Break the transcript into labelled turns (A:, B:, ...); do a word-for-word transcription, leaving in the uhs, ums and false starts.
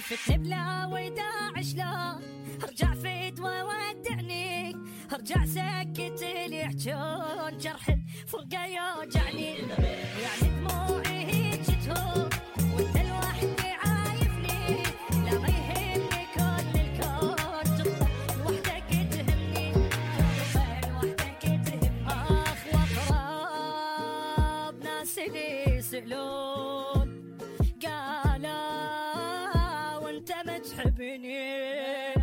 A: فتني بلا وداع شلون ارجع فيت وودعني ارجع سكت اللي يحجون جرح الفرقة يوجعني يعني دموعي هيك تهون وانت لوحدي عايفني لا ما يهمني كل الكون تبقى لوحدك تهمني تبقى لوحدك تهمني اخ واقرب ناس اللي يسألون قالوا وانت ما تحبني